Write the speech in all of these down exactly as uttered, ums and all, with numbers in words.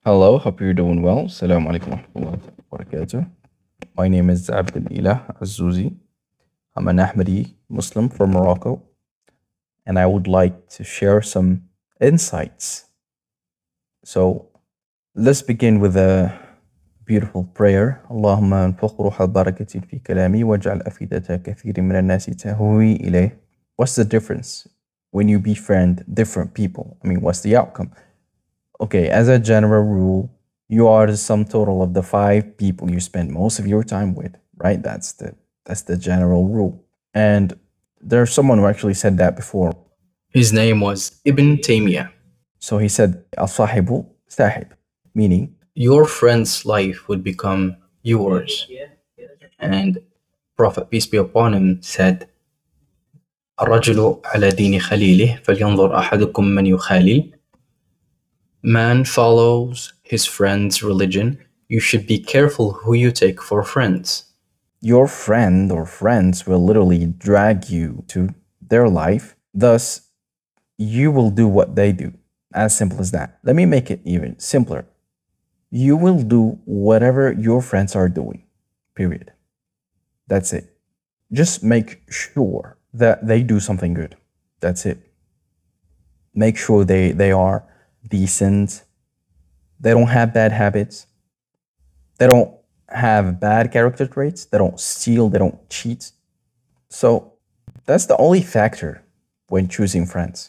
Hello, hope you're doing well. Assalamu alaikum wa rahmatullahi wa barakatuh. My name is Abdel Ilah Azouzi. I'm an Ahmadi Muslim from Morocco, and I would like to share some insights. So let's begin with a beautiful prayer. Allahumma anfukh ruh al-barakatin fi kalami waj'al afidata kathirin min al-nasi tahwi ilayh. What's the difference when you befriend different people? I mean, what's the outcome? Okay, as a general rule, you are the sum total of the five people you spend most of your time with, right? That's the that's the general rule. And there's someone who actually said that before. His name was Ibn Taymiyyah. So he said, "Al-sahibu sahib," meaning Your friend's life would become yours. And Prophet, peace be upon him, said, الرجل على دين خليله فلينظر أحدكم من يخالل. Man follows his friend's religion. You should be careful who you take for friends. your friend or friends will literally drag you to their life. Thus, you will do what they do. As simple as that. Let me make it even simpler. You will do whatever your friends are doing. Period. That's it. Just make sure that they do something good. That's it. Make sure they, they are decent. They don't have bad habits. They don't have bad character traits. They don't steal. They don't cheat. So that's the only factor when choosing friends.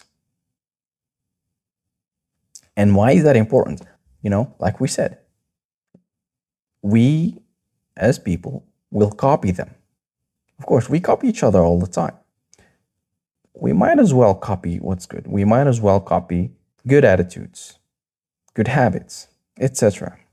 And why is that important? You know, like we said, we as people will copy them. Of course, we copy each other all the time. We might as well copy what's good. We might as well copy good attitudes, good habits, et cetera.